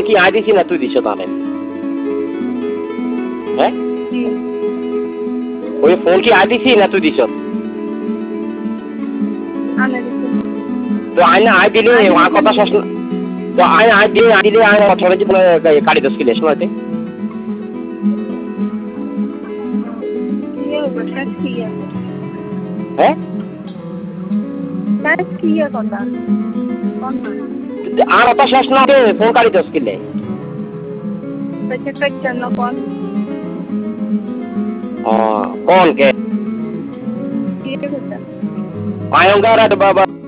কি আই দিছি না তুই দিছ তাহলে হ্যাঁ ওই ফোন কি আই দিছি না তুই দিছ তো আইনা আই দিলে আমার কথা শেষ তো আইনা আই দিলে আই কথা জীবনে কাটি দোষ কিলে শোনাতে হ্যাঁ আর কথা শেষ না ফোন কাটি দোষ কিলে কোন কে আয়ঙ্গার বাবা